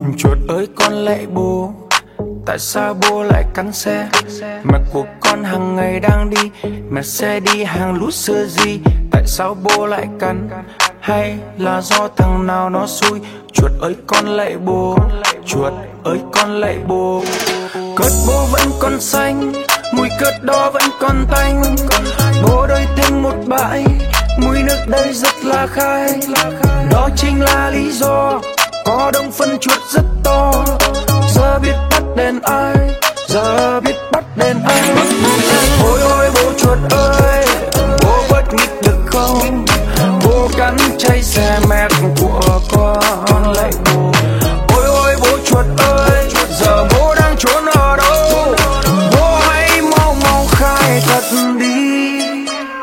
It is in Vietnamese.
Chuột ơi con lạy bố, tại sao bố lại cắn xe? Mẹ của con hàng ngày đang đi, mẹ xe đi hàng lút xưa gì? Tại sao bố lại cắn? Hay là do thằng nào nó xui? Chuột ơi con lạy bố, chuột ơi con lạy bố. Cớt bố vẫn còn xanh, mùi cớt đó vẫn còn tanh. Bố đôi thêm một bãi, mùi nước đây rất là khai. Đó chính là lý do có đông phân chuột rất to. Giờ biết bắt đèn ai, giờ biết bắt đèn ai. Ôi ôi bố chuột ơi, bố bớt nghịch được không? Bố cắn cháy xe mẹ của con lại bố.